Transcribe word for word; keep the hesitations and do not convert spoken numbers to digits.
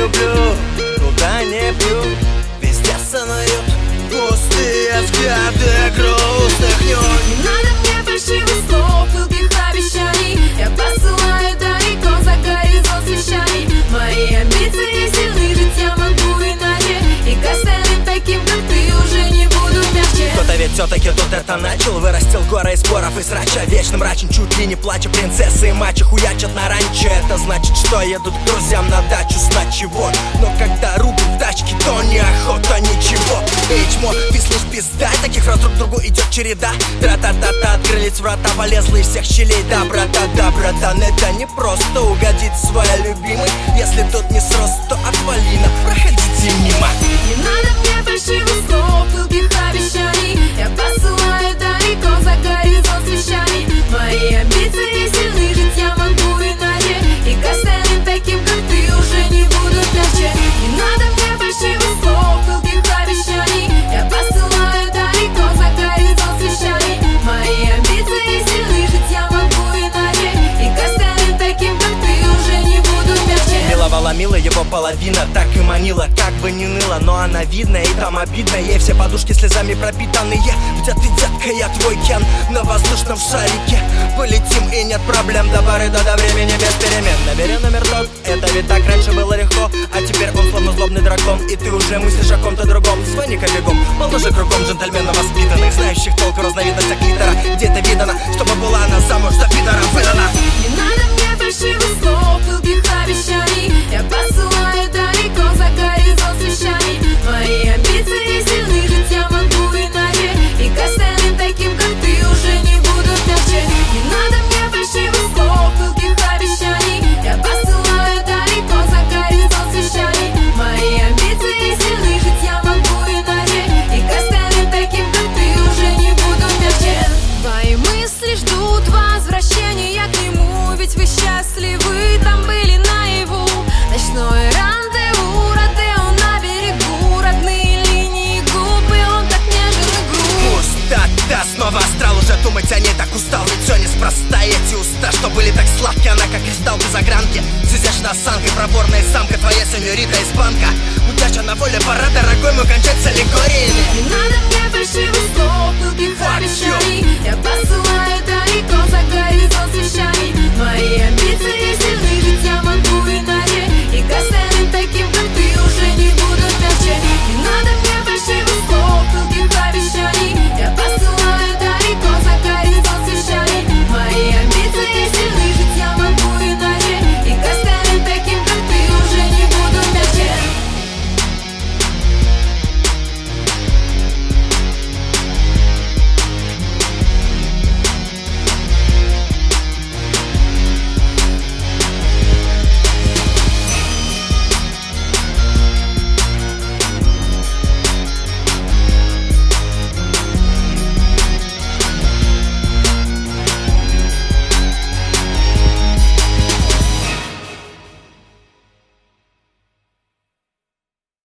люблю, куда не бью, везде сонают пустые взгляды грустных нюнь. Не надо мне фальшивых слов, пылких обещаний. Я посылаю далеко за горизонт с вещами. Мои амбиции сильны, жить я могу иначе. И к остальным таким, как ты, уже не буду мягче. Кто-то ведь все-таки тут это начал. Вырастил горы из споров и срача. Вечно мрачен, чуть ли не плача. Принцессы и мачо хуячат на ранчо. Это значит, что едут к друзьям на дачу с ночевой. Но когда рубят в тачке, то неохота ничего. Эй, чмо, виснешь пизда. Таких раз друг к другу идет череда. Тра-та-та-та, открылись врата, полезла из всех щелей. Да, брата, да, братан, это не просто угодить своей любимой. Если тут не срос, то отвалина, проходите мимо. Не надо мне фальшивых слов, пылких обещаний. Я посылаю далеко за горизонт с вещами. Мои амбиции сильны, жить я могу иначе. И к остальным таким, как ты, уже не буду мягче. Не надо мне фальшивых слов, пылких обещаний. Я посылаю далеко за горизонт с вещами. Мои амбиции сильны, жить я могу иначе. И к остальным таким, как ты, уже не буду мягче. Миловала мила его половина, так и манила, как бы не ныла, но она видна и там обидно. Ей все подушки слезами пропитанные. Где ты, детка, я твой Кен на воздушном шарике. Полетим и нет проблем до поры до, до времени без перемен. Набери номер тот, это ведь так раньше было легко. А теперь он словно злобный дракон, и ты уже мыслишь о ком-то другом. Звони-ка бегом, полно же кругом джентльменов воспитанных, знающих толк в разновидностях клитора. Где это видано, чтобы была она замуж за пидора выдана. Не надо мне фальшивых слов, пылких обещаний. Я посылаю далеко за горизонт с вещами. Мои амбиции сильны, жить я могу иначе. И к остальным таким, как ты, уже не буду мягче. Не надо мне фальшивых слов, пылких обещаний. Я посылаю далеко за горизонт с вещами. Мои амбиции сильны, жить я могу иначе. И к остальным таким, как ты, уже не буду мягче. Твои мысли ждут возвращения к нему. Ведь вы счастливы, там были наяву. Ночное рандеву, Родео на берегу. Родные линии губ, и он так нежен и груб. Пустота, снова астрал, уже думать о ней так устал. Ведь все неспроста, эти уста, что были так сладкие. Она как кристалл без огранки, с изящной осанкой. Проворная самка, твоя сеньорита из банка. Удача на воле, пора, дорогой мой, кончать с аллегориями. Не надо мне фальшивых слов, пылких обещаний. Я посылаю далеко за горизонт с вещами.